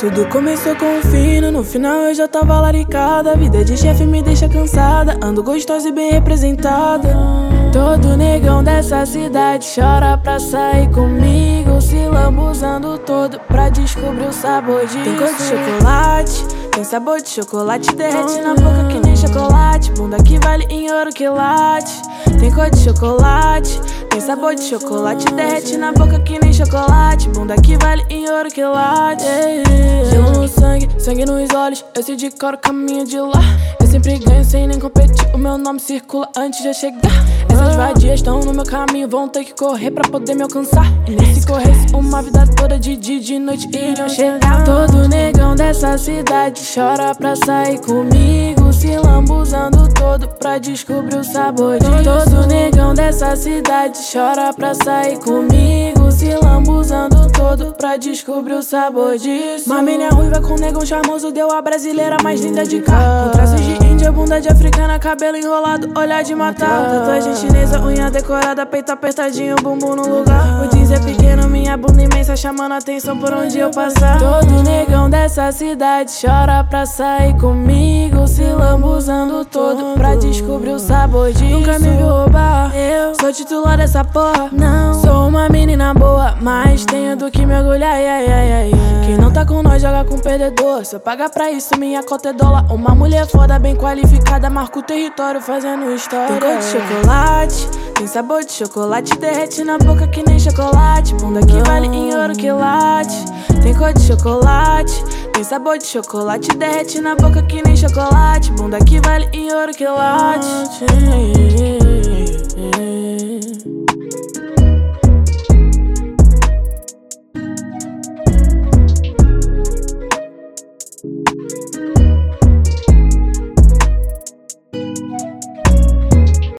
Tudo começou com um fino, no final eu já tava laricada. A vida de chefe me deixa cansada, ando gostosa e bem representada. Todo negão dessa cidade chora pra sair comigo, se lambuzando todo pra descobrir o sabor disso. Tem cor de chocolate, tem sabor de chocolate, derrete na boca que nem chocolate. Bunda que vale em ouro quilate. Tem cor de chocolate, tem sabor de chocolate, derrete na boca que nem chocolate. Bunda que vale em ouro quilate. Gelo no sangue, sangue nos olhos, eu sei de cor o caminho de lá. Eu sempre ganho sem nem competir, o meu nome circula antes de eu chegar. Essas vadias estão no meu caminho, vão ter que correr pra poder me alcançar. E nesse corresse uma vida toda de dia e de noite iriam chegar. Todo negão dessa cidade chora pra sair comigo, se lambuzando todo pra descobrir o sabor disso. Todo negão dessa cidade chora pra sair comigo, se lambuzando todo pra descobrir o sabor disso. Uma menina ruiva com negão charmoso, deu a brasileira mais linda de cá. Com traços de índia, bunda de africana, cabelo enrolado, olhar de matar. Tatuagem chinesa, unha decorada, peito apertadinho, bumbum no lugar. O jeans é pequeno, minha bunda imensa, chamando a atenção por onde eu passar. Todo negão dessa cidade chora pra sair comigo, se lambuzando todo pra descobrir o sabor disso. Nunca me viu roubar, eu sou titular dessa porra. Não sou uma menina boa, mas tenho do que me orgulhar. Quem não tá com nós joga com perdedor. Se eu pagar pra isso, minha cota é dólar. Uma mulher foda, bem qualificada, marca o território fazendo história. Tem cor de chocolate, tem sabor de chocolate, derrete na boca que nem chocolate. Bunda que vale em ouro quilate. Tem cor de chocolate, tem sabor de chocolate, derrete na boca que nem chocolate. Bunda que vale em ouro quilate.